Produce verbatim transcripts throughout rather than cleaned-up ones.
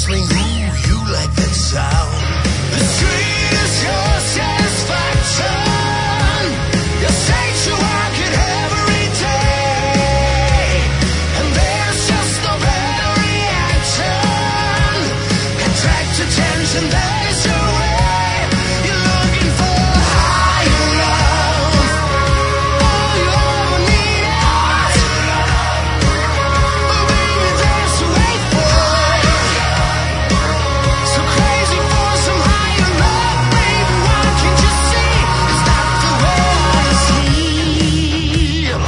hustling, ooh, you like that sound. The street is your satisfaction, your sanctuary could every day. And there's just no better reaction. Attract attention, that is your way. You're looking for higher love. All you ever needed. But baby, there's a way for. So crazy for some higher love, baby. Why can't you see? It's not the way I see. Ooh,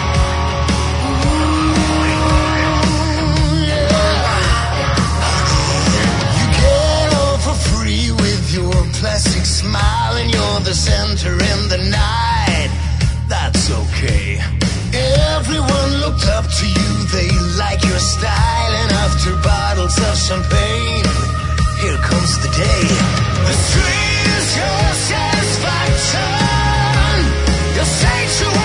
yeah. You get all for free with your plastic smile, and you're the center in the night. That's okay. Everyone looked up to you, they like your style, and after bottles of champagne, here comes the day. The street is your satisfaction, your sanctuary.